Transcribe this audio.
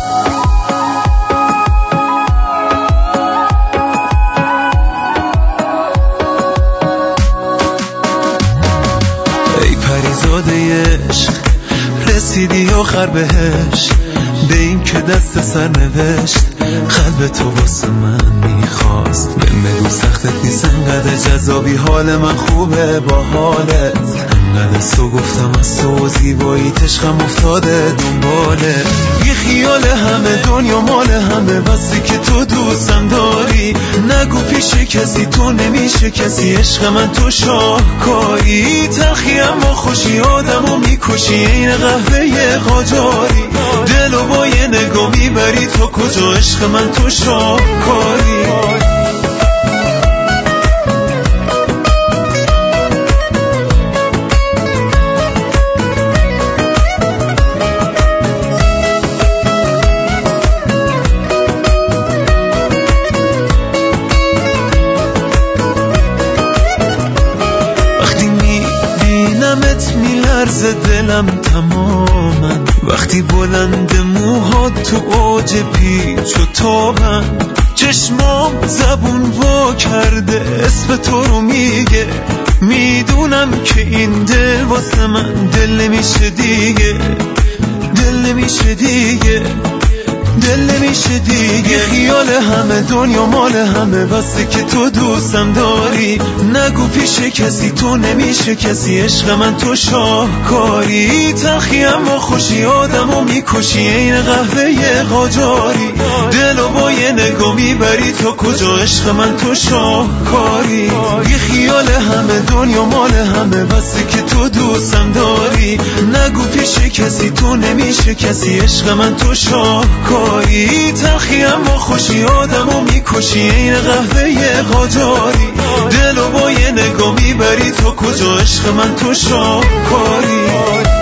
ای پریزاده عشق رسیدی آخر بهش، به این که دست سر نوشت قلب تو واسه من میخواست. بگو سختت نیست انقدر جذابی، حال من خوبه با حالت انقدر تو گفتم از تو زیبایی عشقم افتاده دنباله. بی خیال همه دنیا مال همه بسی که تو دوستم داری، نگو پیش کسی تو نمیشه کسی، عشق من تو شاهکاری. تلخی اما خوشی آدمو میکشی این قهوه قاجاری، دلو با یه نگاه میبری تو کجا، عشق من تو شاهکاری. میلرز دلم تماما وقتی بلند موهات تو اوج پیچ و تابم، چشمام زبون وا کرده اسم تو رو میگه، میدونم که این دل واسه من دل نمیشه دیگه، دل نمیشه دیگه، دل نمیشه دیگه. خیال همه دنیا مال همه بسته که تو دوستم داری، نگو پیش کسی تو نمیشه کسی، عشق من تو شاهکاری. تلخی اما خوشی آدمو میکشی این قهوه قاجاری، دلو با یه نگاه میبری تو کجا، عشق من تو شاهکاری. بی خیال همه دنیا مال همه بسته که تو دوستم داری، نگو پیش کسی تو نمیشه کسی، عشق من تو شاهکاری. تلخی اما خوشی آدمو میکشی این قهوه قاجاری، دلو با یه نگاه میبری تو کجا، عشق من تو شاهکاری.